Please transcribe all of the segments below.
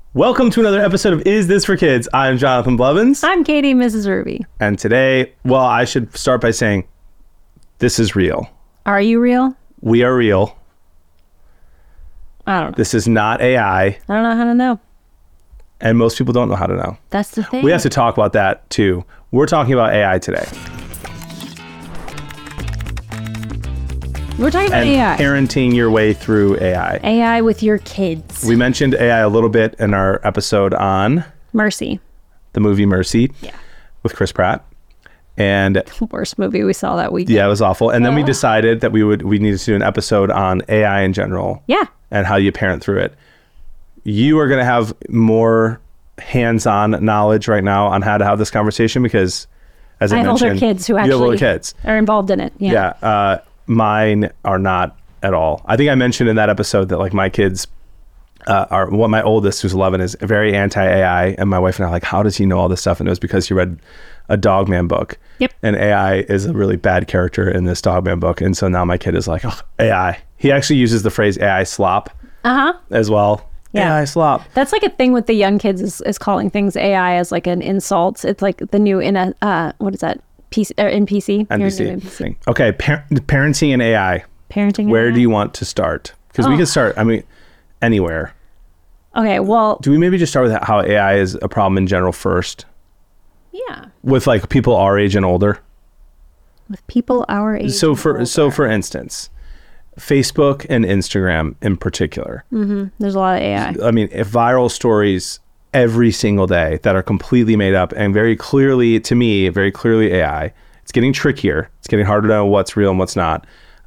Welcome to another episode of Is This for Kids? I'm Jonathan Blevins. I'm Katie, Mrs. Ruby. And today, well, I should start by saying, this is real. Are you real? We are real. I don't know. This is not AI. I don't know how to know. And most people don't know how to know. That's the thing. We have to talk about that too. We're talking about AI today. We're talking about And AI. parenting your way through AI. AI with your kids. We mentioned AI a little bit in our episode on Mercy. the movie Mercy Yeah. with Chris Pratt. And Worst movie we saw that week. yeah, it was awful. And then we decided that we needed to do an episode on AI in general. Yeah. And how you parent through it. You are going to have more hands-on knowledge right now on how to have this conversation because, as I I have mentioned, older kids who you have older actually kids. are involved in it. Yeah. Yeah. Mine are not at all. I think I mentioned in that episode that like my kids are, my oldest who's 11 is very anti-AI, and my wife and I are like, how does he know all this stuff? And it was because he read a Dogman book. Yep. And AI is a really bad character in this Dogman book. And so now my kid is like, oh, AI. He actually uses the phrase AI slop as well. Yeah. AI slop. That's like a thing with the young kids is calling things AI as like an insult. It's like the new what is that? NPC? NPC thing. Okay, parenting and AI. Parenting. Where AI? do you want to start? Because we can start, I mean, anywhere. Okay, well, Do we maybe just start with how AI is a problem in general first? yeah. With like people our age and older? With people our age. So and older. for instance, Facebook and Instagram in particular. There's a lot of AI. I mean, if viral stories every single day that are completely made up and very clearly, to me, very clearly AI. It's getting trickier. It's getting harder to know what's real and what's not.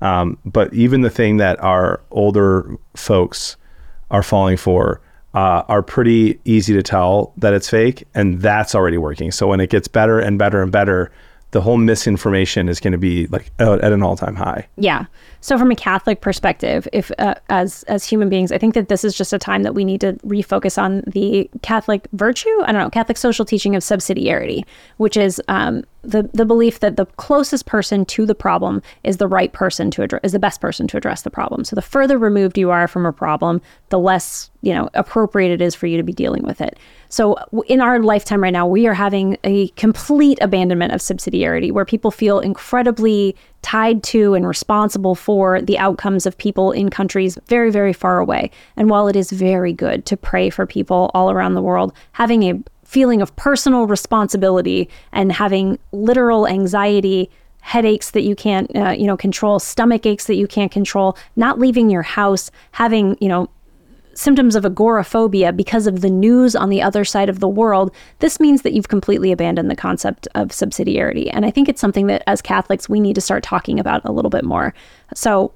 But even the thing that our older folks are falling for are pretty easy to tell that it's fake, and that's already working. So when it gets better and better and better, the whole misinformation is going to be like at an all-time high. Yeah. So from a Catholic perspective, if as human beings, I think that this is just a time that we need to refocus on the Catholic virtue. I don't know, Catholic social teaching of subsidiarity, which is the belief that the closest person to the problem is the right person to address, is the best person to address the problem. So the further removed you are from a problem, the less appropriate it is for you to be dealing with it. So in our lifetime right now, we are having a complete abandonment of subsidiarity where people feel incredibly tied to and responsible for the outcomes of people in countries very, very far away. And while it is very good to pray for people all around the world, having a feeling of personal responsibility and having literal anxiety, headaches that you can't, control, stomach aches that you can't control, not leaving your house, having, symptoms of agoraphobia because of the news on the other side of the world, this means that you've completely abandoned the concept of subsidiarity. And I think it's something that as Catholics, we need to start talking about a little bit more. So,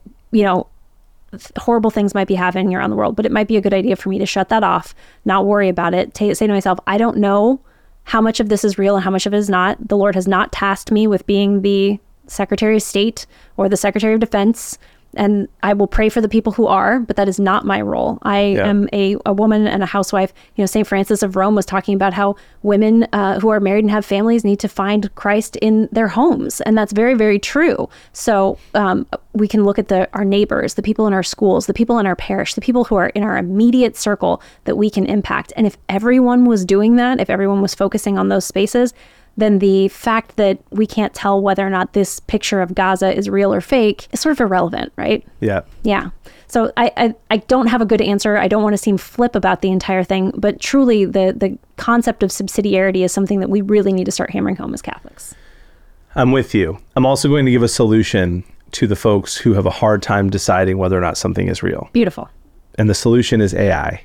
horrible things might be happening around the world, but it might be a good idea for me to shut that off, not worry about it, say to myself, I don't know how much of this is real and how much of it is not. The Lord has not tasked me with being the Secretary of State or the Secretary of Defense. And I will pray for the people who are, but that is not my role. I am a woman and a housewife. St. Francis of Rome was talking about how women who are married and have families need to find Christ in their homes. And that's very, very true. So we can look at our neighbors, the people in our schools, the people in our parish, the people who are in our immediate circle that we can impact. And if everyone was doing that, if everyone was focusing on those spaces, then the fact that we can't tell whether or not this picture of Gaza is real or fake is sort of irrelevant, right? Yeah. Yeah. So I don't have a good answer. I don't want to seem flip about the entire thing, but truly the concept of subsidiarity is something that we really need to start hammering home as Catholics. I'm with you. I'm also going to give a solution to the folks who have a hard time deciding whether or not something is real. Beautiful. And the solution is AI.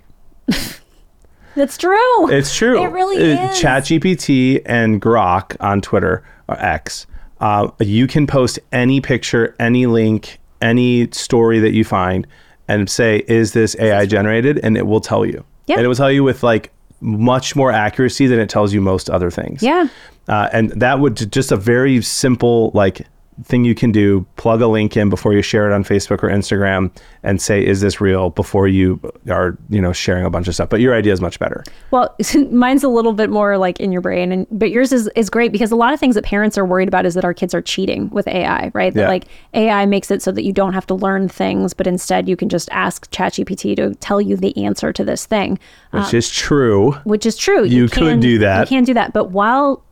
That's true. It's true. It really is. ChatGPT and Grok on Twitter or X. You can post any picture, any link, any story that you find and say, is this AI generated? And it will tell you. Yeah. And it will tell you with like much more accuracy than it tells you most other things. Yeah. And that would just a very simple, like thing you can do, plug a link in before you share it on Facebook or Instagram and say, is this real, before you are, sharing a bunch of stuff. But your idea is much better. Well, mine's a little bit more like in your brain, but yours is great, because a lot of things that parents are worried about is that our kids are cheating with AI, right? That like AI makes it so that you don't have to learn things, but instead you can just ask ChatGPT to tell you the answer to this thing. Which is true. You could do that. You can do that. But while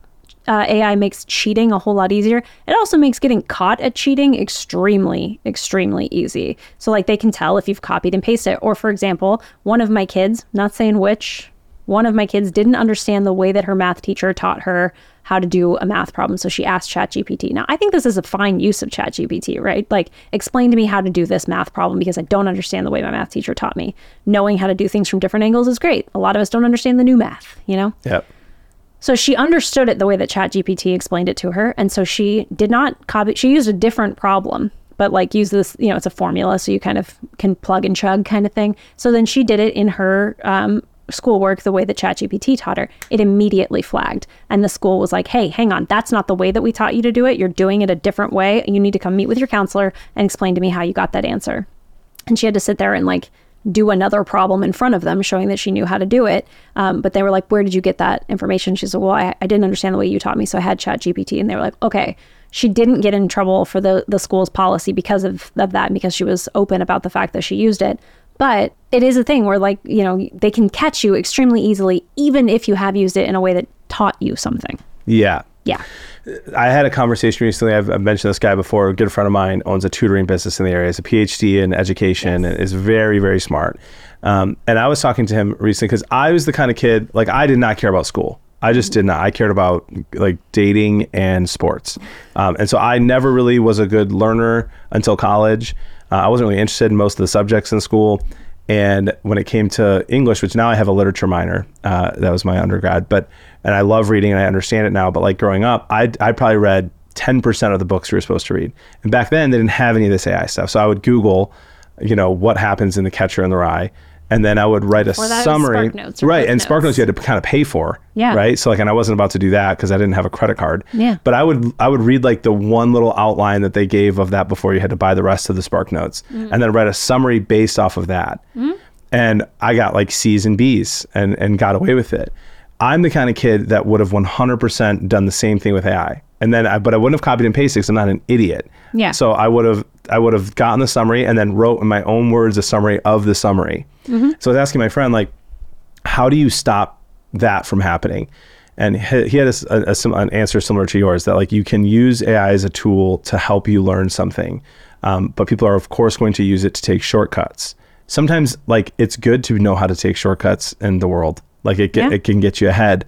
AI makes cheating a whole lot easier, it also makes getting caught at cheating extremely, extremely easy. So like they can tell if you've copied and pasted it. Or for example, one of my kids, not saying which, one of my kids didn't understand the way that her math teacher taught her how to do a math problem. So she asked ChatGPT. Now, I think this is a fine use of ChatGPT, right? Like, explain to me how to do this math problem because I don't understand the way my math teacher taught me. Knowing how to do things from different angles is great. A lot of us don't understand the new math, Yep. So she understood it the way that ChatGPT explained it to her. And so she did not copy. She used a different problem, but like use this, it's a formula. So you kind of can plug and chug kind of thing. So then she did it in her schoolwork the way that ChatGPT taught her. It immediately flagged. And the school was like, hey, hang on, that's not the way that we taught you to do it. You're doing it a different way. You need to come meet with your counselor and explain to me how you got that answer. And she had to sit there and like do another problem in front of them, showing that she knew how to do it. But they were like, where did you get that information? She said, well, I didn't understand the way you taught me, so I had ChatGPT. And they were like, okay. She didn't get in trouble for the school's policy because of that, because she was open about the fact that she used it. But it is a thing where like, they can catch you extremely easily, even if you have used it in a way that taught you something. Yeah. Yeah. I had a conversation recently. I've mentioned this guy before. A good friend of mine owns a tutoring business in the area. He's a PhD in education and is very, very smart. And I was talking to him recently because I was the kind of kid, like I did not care about school. I just did not. I cared about like dating and sports. And so I never really was a good learner until college. I wasn't really interested in most of the subjects in school. And when it came to English, which now I have a literature minor, that was my undergrad, and I love reading and I understand it now, but like growing up, I probably read 10% of the books we were supposed to read. And back then they didn't have any of this AI stuff. So I would Google, what happens in The Catcher in the Rye. And then I would write a summary. Right. And SparkNotes you had to kind of pay for. Yeah. Right. So like, and I wasn't about to do that because I didn't have a credit card. Yeah. But I would read like the one little outline that they gave of that before you had to buy the rest of the SparkNotes. And then write a summary based off of that. And I got like C's and B's and got away with it. I'm the kind of kid that would have 100% done the same thing with AI. And then but I wouldn't have copied and pasted because I'm not an idiot. Yeah. So I would have gotten the summary and then wrote in my own words a summary of the summary. So I was asking my friend, like, how do you stop that from happening? And he had an answer similar to yours, that like you can use AI as a tool to help you learn something. But people are of course going to use it to take shortcuts. Sometimes like it's good to know how to take shortcuts in the world. Like it can get you ahead.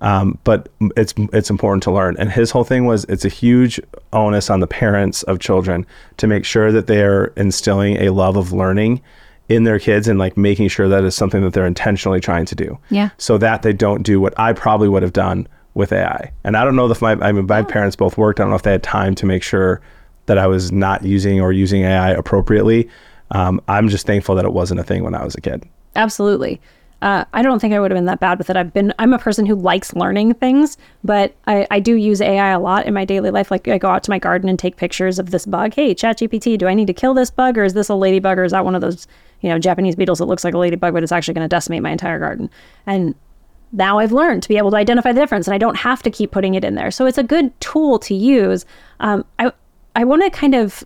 But it's important to learn. And his whole thing was, it's a huge onus on the parents of children to make sure that they're instilling a love of learning in their kids and like making sure that is something that they're intentionally trying to do. Yeah. So that they don't do what I probably would have done with AI. And I don't know if my parents both worked. I don't know if they had time to make sure that I was not using AI appropriately. I'm just thankful that it wasn't a thing when I was a kid. Absolutely. I don't think I would have been that bad with it. I'm a person who likes learning things, but I do use AI a lot in my daily life. Like I go out to my garden and take pictures of this bug. Hey, ChatGPT, do I need to kill this bug, or is this a ladybug, or is that one of those, Japanese beetles that looks like a ladybug, but it's actually going to decimate my entire garden? And now I've learned to be able to identify the difference, and I don't have to keep putting it in there. So it's a good tool to use. I want to kind of,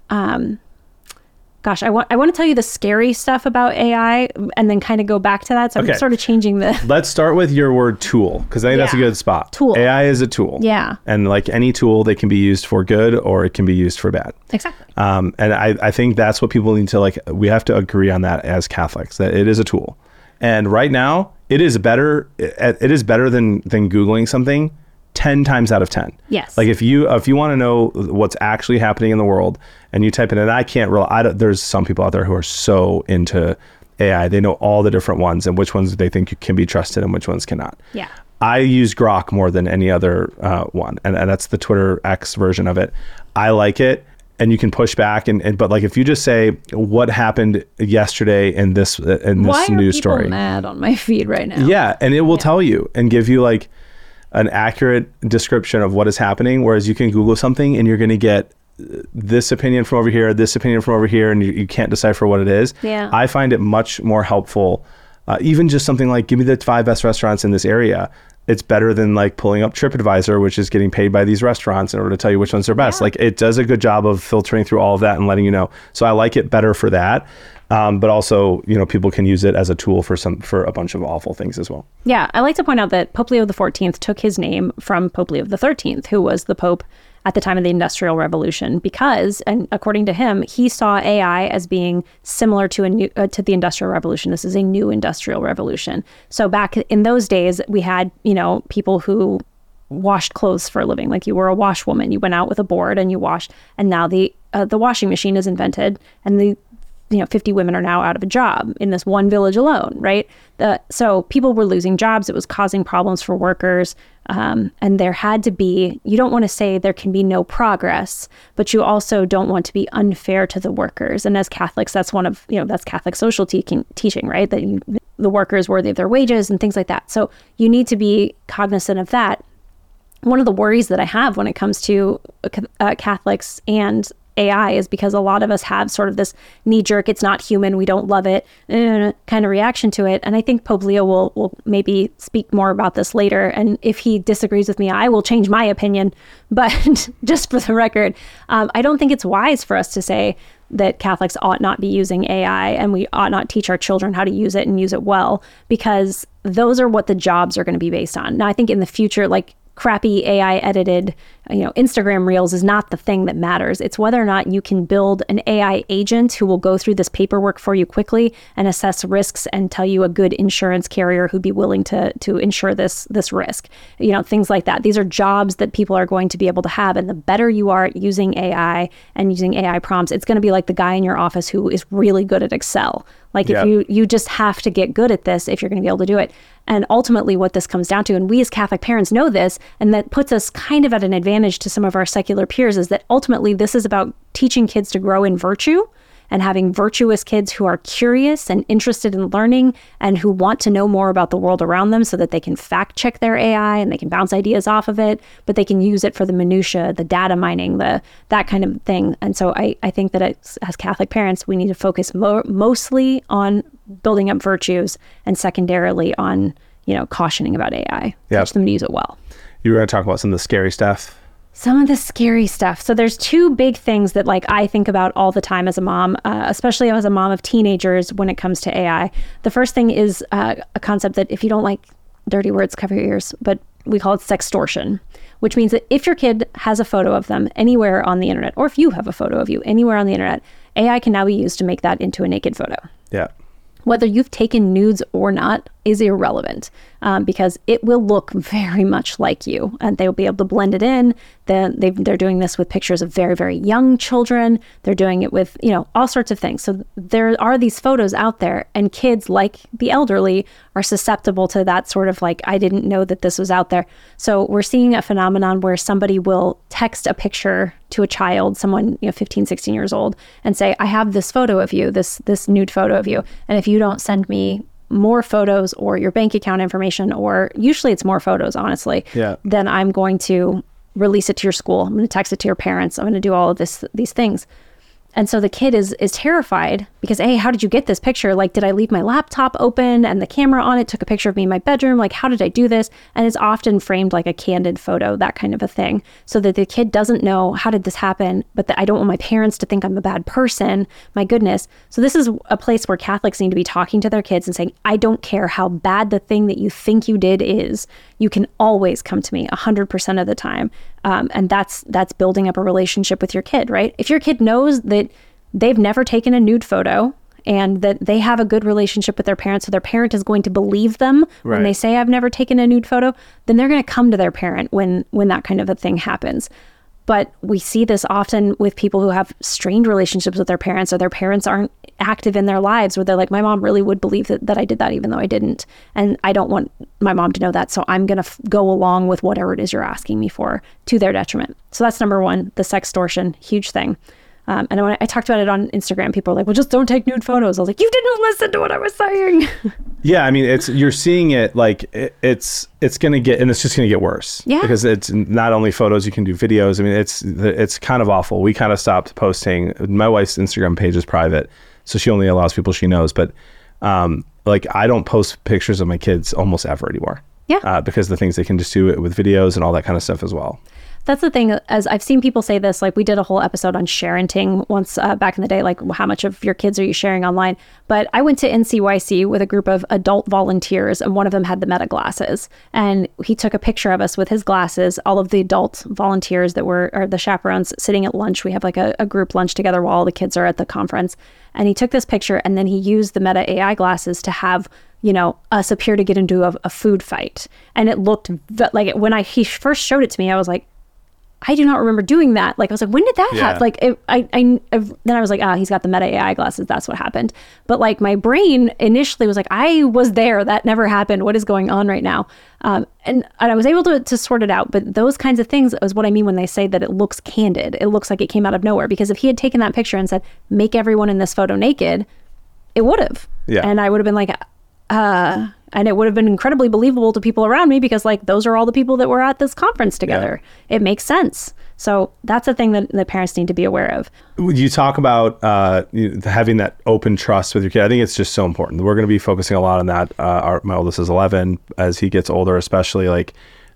I want to tell you the scary stuff about AI and then kind of go back to that. So I'm sort of changing the... Let's start with your word tool, because I think that's a good spot. Tool. AI is a tool. Yeah. And like any tool, they can be used for good or it can be used for bad. Exactly. And I think that's what people need to like, we have to agree on that as Catholics, that it is a tool. And right now, it is better than Googling something 10 times out of 10. Yes. Like if you want to know what's actually happening in the world and you type it in, there's some people out there who are so into AI. They know all the different ones and which ones they think can be trusted and which ones cannot. Yeah. I use Grok more than any other one. And that's the Twitter X version of it. I like it. And you can push back but like if you just say what happened yesterday in this news story. Why are people mad on my feed right now? Yeah, and it will tell you and give you like an accurate description of what is happening, whereas you can Google something and you're going to get this opinion from over here, this opinion from over here, and you can't decipher what it is. Yeah. I find it much more helpful. Even just something like, give me the 5 best restaurants in this area. It's better than like pulling up TripAdvisor, which is getting paid by these restaurants in order to tell you which ones are best. Like, it does a good job of filtering through all of that and letting you know. So I like it better for that. But also, people can use it as a tool for a bunch of awful things as well. Yeah, I like to point out that Pope Leo XIV took his name from Pope Leo XIII, who was the Pope at the time of the Industrial Revolution, because, and according to him, he saw AI as being similar to to the Industrial Revolution. This is a new Industrial Revolution. So back in those days, we had, people who washed clothes for a living. Like, you were a washwoman, you went out with a board and you washed, and now the washing machine is invented, and 50 women are now out of a job in this one village alone, right? So people were losing jobs. It was causing problems for workers. And there had to be, you don't want to say there can be no progress, but you also don't want to be unfair to the workers. And as Catholics, that's one of, that's Catholic social teaching, right? That the workers worthy of their wages and things like that. So you need to be cognizant of that. One of the worries that I have when it comes to Catholics and AI is because a lot of us have sort of this knee-jerk, it's not human, we don't love it, kind of reaction to it. And I think Pope Leo will maybe speak more about this later. And if he disagrees with me, I will change my opinion. But just for the record, I don't think it's wise for us to say that Catholics ought not be using AI and we ought not teach our children how to use it and use it well, because those are what the jobs are going to be based on. Now, I think in the future, like, crappy AI edited, Instagram reels is not the thing that matters. It's whether or not you can build an AI agent who will go through this paperwork for you quickly and assess risks and tell you a good insurance carrier who'd be willing to insure this risk. Things like that. These are jobs that people are going to be able to have. And the better you are at using AI and using AI prompts, it's going to be like the guy in your office who is really good at Excel. Like, if you just have to get good at this if you're going to be able to do it. And ultimately what this comes down to, and we as Catholic parents know this, and that puts us kind of at an advantage to some of our secular peers, is that ultimately this is about teaching kids to grow in virtue and having virtuous kids who are curious and interested in learning and who want to know more about the world around them so that they can fact check their AI and they can bounce ideas off of it, but they can use it for the minutia, the data mining, that kind of thing. And so I think that as Catholic parents, we need to focus mostly on building up virtues and secondarily on, cautioning about AI. Teach them to use it well. You were going to talk about some of the scary stuff. Some of the scary stuff. So there's 2 big things that I think about all the time as a mom, especially as a mom of teenagers when it comes to AI. The first thing is a concept that, if you don't like dirty words, cover your ears, but we call it sextortion, which means that if your kid has a photo of them anywhere on the internet, or if you have a photo of you anywhere on the internet, AI can now be used to make that into a naked photo. Yeah. Whether you've taken nudes or not is irrelevant, because it will look very much like you, and they'll be able to blend it in. They're doing this with pictures of very, very young children. They're doing it with, all sorts of things. So there are these photos out there, and kids, like the elderly, are susceptible to that sort of like, I didn't know that this was out there. So we're seeing a phenomenon where somebody will text a picture to a child, someone 15, 16 years old, and say, I have this photo of you, this nude photo of you, and if you don't send me more photos or your bank account information, or usually it's more photos, honestly, then I'm going to release it to your school. I'm going to text it to your parents. I'm going to do all of these things. And so the kid is terrified because, hey, how did you get this picture? Like, did I leave my laptop open and the camera on it took a picture of me in my bedroom? Like, how did I do this? And it's often framed like a candid photo, that kind of a thing, so that the kid doesn't know, how did this happen? But I don't want my parents to think I'm a bad person. My goodness. So this is a place where Catholics need to be talking to their kids and saying, I don't care how bad the thing that you think you did is. You can always come to me 100% of the time. And that's building up a relationship with your kid, right? If your kid knows that they've never taken a nude photo and that they have a good relationship with their parents, so their parent is going to believe them when they say, I've never taken a nude photo, then they're going to come to their parent when that kind of a thing happens. But we see this often with people who have strained relationships with their parents, or their parents aren't active in their lives, where they're like, my mom really would believe that I did that even though I didn't. And I don't want my mom to know that. So I'm going to go along with whatever it is you're asking me for, to their detriment. So that's number one, the sextortion, huge thing. And when I talked about it on Instagram, people were like, well, just don't take nude photos. I was like, you didn't listen to what I was saying. Yeah, I mean, you're seeing it like it's going to get, and it's just going to get worse. Yeah. Because it's not only photos, you can do videos. I mean, it's kind of awful. We kind of stopped posting. My wife's Instagram page is private, so she only allows people she knows. But like, I don't post pictures of my kids almost ever anymore. Yeah. Because the things they can just do it with videos and all that kind of stuff as well. That's the thing, as I've seen people say this, like we did a whole episode on sharenting once back in the day, like how much of your kids are you sharing online? But I went to NCYC with a group of adult volunteers, and one of them had the Meta glasses. And he took a picture of us with his glasses, all of the adult volunteers that were, or the chaperones, sitting at lunch. We have like a group lunch together while all the kids are at the conference. And he took this picture, and then he used the Meta AI glasses to have, you know, us appear to get into a food fight. And it looked like when he first showed it to me, I was like, I do not remember doing that. Like, I was like, when did that happen? Like, then I was like, he's got the Meta AI glasses. That's what happened. But like, my brain initially was like, I was there. That never happened. What is going on right now? And I was able to sort it out. But those kinds of things is what I mean when they say that it looks candid. It looks like it came out of nowhere. Because if he had taken that picture and said, make everyone in this photo naked, it would have. Yeah. And I would have been like, and it would have been incredibly believable to people around me because like those are all the people that were at this conference together. Yeah. It makes sense. So that's the thing that the parents need to be aware of. You talk about having that open trust with your kid. I think it's just so important. We're going to be focusing a lot on that. My oldest is 11. As he gets older, especially, like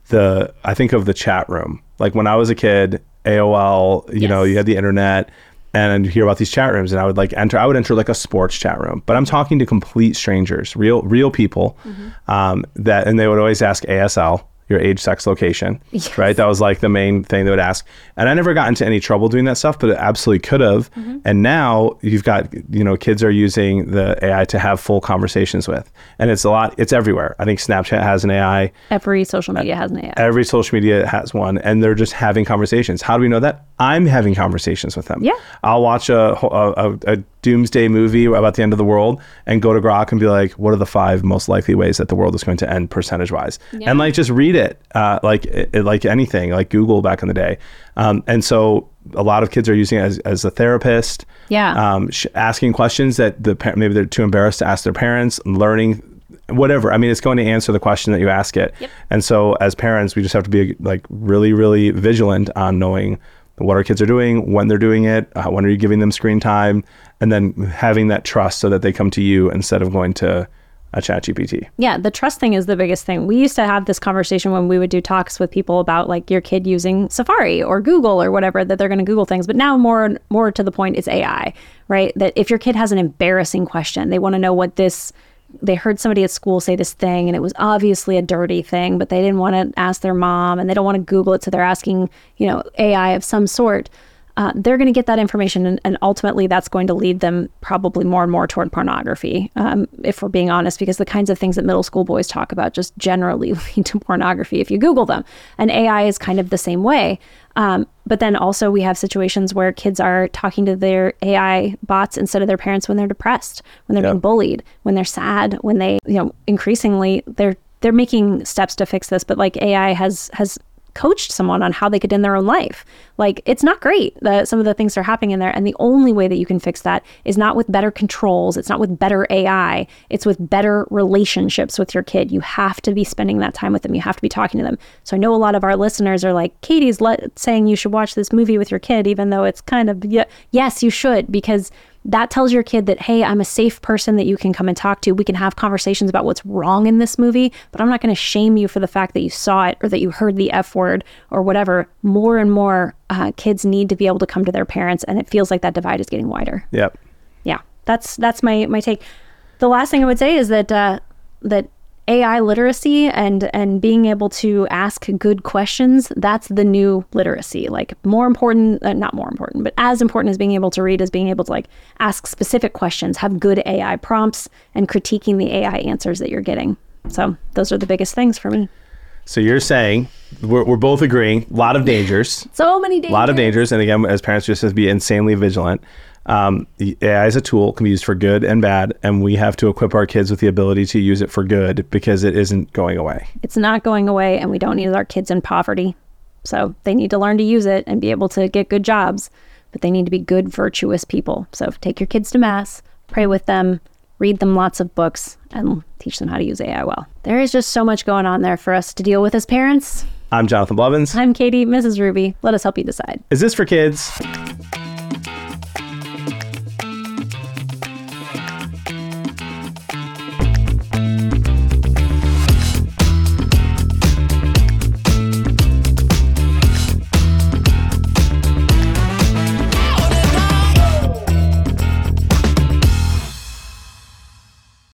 I think of the chat room. Like when I was a kid, AOL, you know, you had the internet. And you hear about these chat rooms, and I would enter like a sports chat room, but I'm talking to complete strangers, real people, and they would always ask ASL, your age, sex, location, right? That was like the main thing they would ask. And I never got into any trouble doing that stuff, but it absolutely could have. And now you've got, you know, kids are using the AI to have full conversations with, and it's everywhere. I think Snapchat has an AI. Every social media has an AI. Every social media has one, and they're just having conversations. How do we know that? I'm having conversations with them. Yeah. I'll watch a doomsday movie about the end of the world and go to Grok and be like, what are the 5 most likely ways that the world is going to end percentage wise? Yeah. And like, just read it, like anything, like Google back in the day. And so a lot of kids are using it as a therapist. Yeah. Asking questions that maybe they're too embarrassed to ask their parents, learning whatever. I mean, it's going to answer the question that you ask it. Yep. And so as parents, we just have to be like really, really vigilant on knowing what our kids are doing, when they're doing it, when are you giving them screen time, and then having that trust so that they come to you instead of going to a ChatGPT. Yeah, the trust thing is the biggest thing. We used to have this conversation when we would do talks with people about like your kid using Safari or Google or whatever, that they're going to Google things. But now more to the point, it's AI, right? That if your kid has an embarrassing question, they want to know what they heard somebody at school say this thing and it was obviously a dirty thing, but they didn't want to ask their mom and they don't want to Google it. So they're asking, you know, AI of some sort. They're going to get that information, and ultimately that's going to lead them probably more and more toward pornography, if we're being honest, because the kinds of things that middle school boys talk about just generally lead to pornography if you Google them. And AI is kind of the same way. But then also we have situations where kids are talking to their AI bots instead of their parents when they're depressed, when they're being bullied, when they're sad, when they, you know, increasingly they're making steps to fix this, but like AI has coached someone on how they could end their own life. Like, it's not great that some of the things are happening in there. And the only way that you can fix that is not with better controls. It's not with better AI. It's with better relationships with your kid. You have to be spending that time with them. You have to be talking to them. So I know a lot of our listeners are like, Katie's saying you should watch this movie with your kid, even though it's kind of, yes, you should, because that tells your kid that, hey, I'm a safe person that you can come and talk to. We can have conversations about what's wrong in this movie, but I'm not going to shame you for the fact that you saw it or that you heard the F word or whatever. More and more kids need to be able to come to their parents, and it feels like that divide is getting wider. Yep. Yeah, that's my take. The last thing I would say is that that AI literacy and being able to ask good questions, that's the new literacy. Like, more important, not more important, but as important as being able to read is being able to like ask specific questions, have good AI prompts, and critiquing the AI answers that you're getting. So those are the biggest things for me. So you're saying, we're both agreeing, a lot of dangers. So many dangers. A lot of dangers. And again, as parents, just have to be insanely vigilant. The AI is a tool, can be used for good and bad, and we have to equip our kids with the ability to use it for good, because it isn't going away. It's not going away, and we don't need our kids in poverty. So they need to learn to use it and be able to get good jobs. but they need to be good, virtuous people. So take your kids to mass, pray with them, read them lots of books, and teach them how to use AI well. There is just so much going on there for us to deal with as parents. I'm Jonathan Blevins. I'm Katie, Mrs. Ruby. Let us help you decide. Is this for kids?